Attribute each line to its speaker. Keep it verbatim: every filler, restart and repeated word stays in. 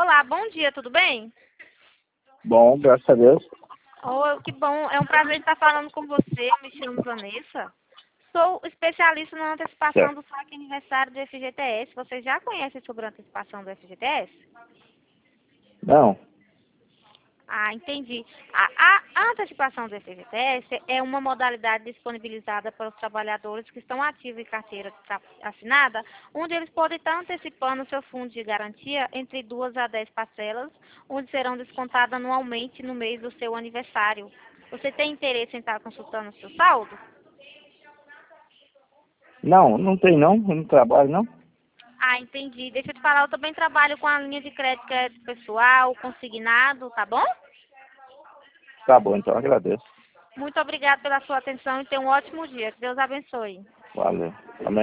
Speaker 1: Olá, bom dia, tudo bem?
Speaker 2: Bom, graças a Deus.
Speaker 1: Oh, que bom, é um prazer estar falando com você. Eu me chamo Vanessa. Sou especialista na antecipação
Speaker 2: Certo.
Speaker 1: do saque aniversário do F G T S. Você já conhece sobre a antecipação do F G T S?
Speaker 2: Não,
Speaker 1: Ah, entendi. A, a- a antecipação do F G T S é uma modalidade disponibilizada para os trabalhadores que estão ativos em carteira de tra- assinada, onde eles podem estar antecipando seu fundo de garantia entre duas a dez parcelas, onde serão descontadas anualmente no mês do seu aniversário. Você tem interesse em estar consultando o seu saldo?
Speaker 2: não, não tem não, eu não trabalho não.
Speaker 1: Ah, entendi. Deixa eu te falar, eu também trabalho com a linha de crédito, crédito pessoal, consignado, tá bom?
Speaker 2: Tá bom, então agradeço.
Speaker 1: Muito obrigada pela sua atenção e tenha um ótimo dia. Que Deus abençoe.
Speaker 2: Valeu. Amém.